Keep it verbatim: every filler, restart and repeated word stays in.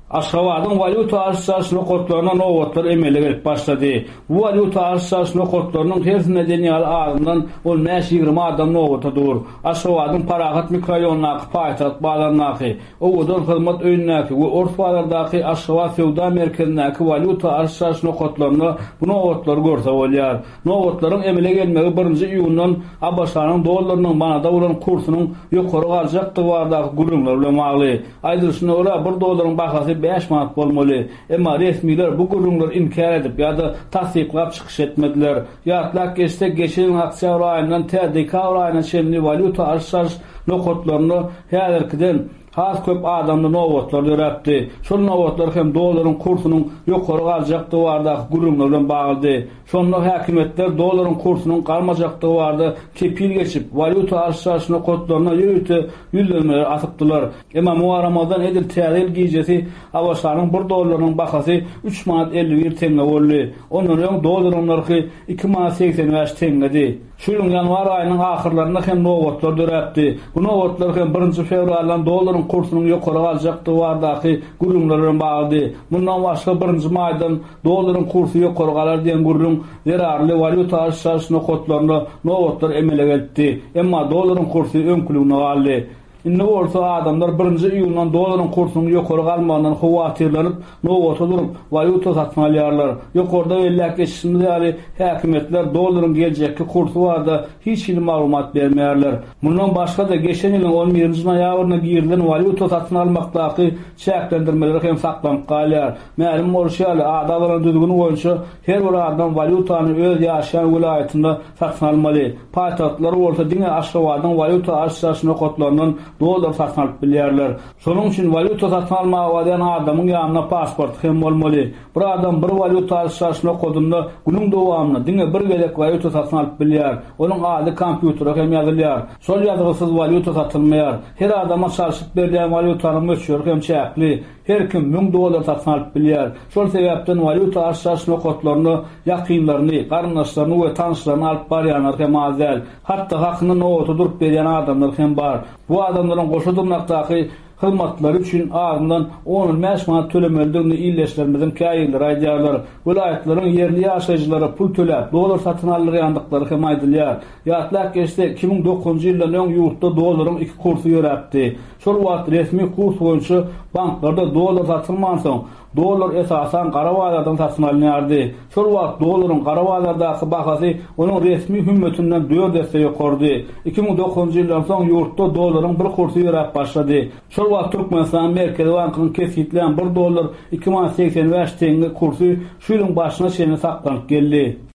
Aşgabatın valyuta arsasını kotlarına nowatlar emele gelip başladı. Bu valyuta arsasını kotlarının her nedeniyle ağzından ol näş ýygrima adam nowata dur. Aşgabatın parahat mikrorayonuna paytat bağlannaky, owadan hyzmat öýünnäki we ortwalardaky Aşgabat sewda merkezindäki valyuta arsasını kotlaryny bu nowatlar görse bolýar. Nowatlaryň emele gelmegi birinji iýundan Abaşanyň dollarynyň manada bolan kursunyň ýokary galjakdygy bardaky gurulmalar bilen bagly. Aýdyrşyna ola bir dollaryň bahasy beş manat bolmaly. Emma resmiler bu gurulmalar inkar edip ýa-da tasdiklap çykyş etmediler. Ýatlak geçse geçen oktýabr aýyndan te dekabr aýyna şeýle valyuta arsas nokotlaryny häzirkiden has köp adamlar nowatlar ýöräpdi. Şol nowatlar hem dollaryň kursunyň ýokary galjakdygy bardaky gurulmalar bilen bagly. Şonda häkimetler dollaryň kursunyň galmajakdygy barada kepil geçip valyuta arsasyna kotlaryna ýöýte ýüzlemeler atypdylar. Emma muharamadan edil täzil gijesi Abaşanyň bir dollarynyň bahasy üç manat elli bir tenge boldy. Onuň dollaryň narhy iki manat seksen beş tengedi. Şu ýyl ýanwar aýynyň ahyrlarynda hem nowatlar döräpdi. Bu nowatlar hem birinji fevraldan dollaryň kursunyň ýokary galjakdygy bardaky gurulmalar bilen bagly. Bundan başga birinji maýdan dollaryň kursy ýokary galar diýen gurulum zerarly valyuta arsasyna kotlaryny nowatlar emele geldi. Emma dollaryň kursy öňkülügine galdy. Indi bolsa adamlar birinji iýundan dollaryň kursunyň ýokary galmagyndan howatyrlanyp nowata durup valyuta satyn alýarlar. Ýokarda belläk geçişinde ýaly häkimetler dollaryň geljekki kursy barada hiç ýyl maglumat bermeýärler. Bundan başga da geçen ýylyň on birinji noýabryna girilen valyuta satyn almakdaky çäklendirmeler hem saklanyp galýar. Ma'lum bolýar, adamlaryň düzgün boýunça her bir adam valyutany öz ýaşaýan vilayatynda satyn almaly. Paýtatlar bolsa diňe Aşgabatyň valyuta arsasyna kotlarynyň dollar satın alıp bilýärler. Şonuň üçin valyuta satyn almagy wadan adamyň ýanyna pasport hem bolmaly. Bir adam bir valyuta arsasyna kodunda günüň dowamyny diňe bir gelek valyuta satyn alyp bilýär. Onuň ady kompýuterä hem ýazylýar. Şol ýazgysyz valyuta satylmaýar. Her adama çarşyp berilen valyutanyň möçüri hem çäkli. Her kim ming dollar satyn alyp bilýär. Şol sebäpden valyuta arsasyna kodlaryny ýakynlaryny, garyndaşlaryny we tanışlaryny alyp barýanlar hem azel. Hatda hakyny nowata durup berýän adamlar hem bar. Bu adamlaryň goşa durmakdaky hyzmatlary üçin ağzyndan on beş manat tölemeldigini illeşlermizin käýilleri aýdýarlar. Vilayatlaryň yerli ýaşaýjylary pul töläp dollar satyn alýandyklary hem aýdylýar. Ýatlak geçse iki ming dokuzunçy ýyldan öň ýurtda dollaryň iki kursy ýöräpdi. Şol wagt resmi kurs boýunça banklarda dollar satylman soň dollar esasan garawalardan satyn alınýardy. Şol wagt dollaryň garawalardaky bahasy onuň resmi hümmetininden dört deste ýokardy. iki ming dokuzunçy ýyldan soň ýurtda dollaryň bir kursy ýöräp başlady. Şol wagt Türkmenistan Merkezi Bankynyň kesitlen bir dollar iki manat seksen beş tenge kursy şu ýylyň başyna şeýle saklanyp geldi.